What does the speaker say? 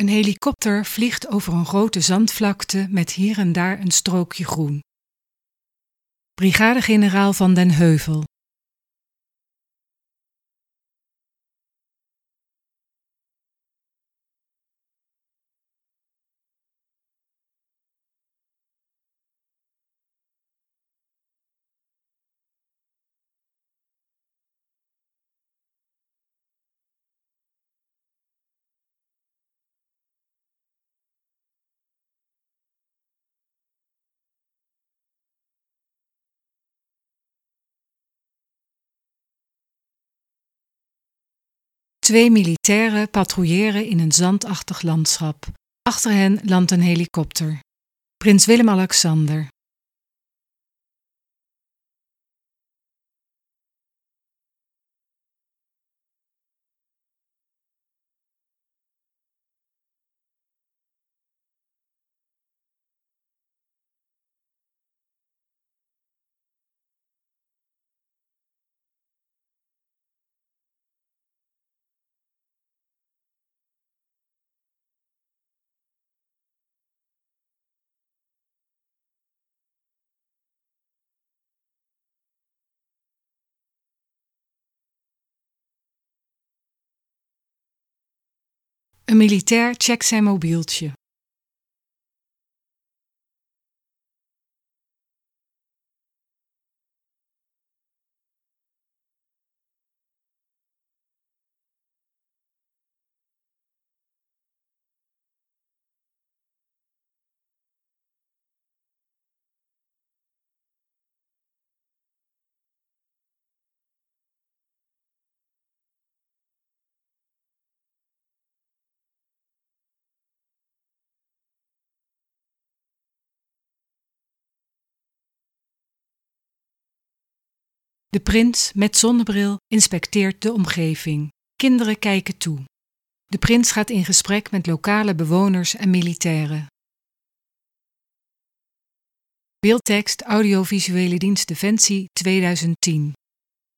Een helikopter vliegt over een grote zandvlakte met hier en daar een strookje groen. Brigadegeneraal van den Heuvel. Twee militairen patrouilleren in een zandachtig landschap. Achter hen landt een helikopter. Prins Willem-Alexander. Een militair checkt zijn mobieltje. De prins met zonnebril inspecteert de omgeving. Kinderen kijken toe. De prins gaat in gesprek met lokale bewoners en militairen. Beeldtekst Audiovisuele Dienst Defensie 2010.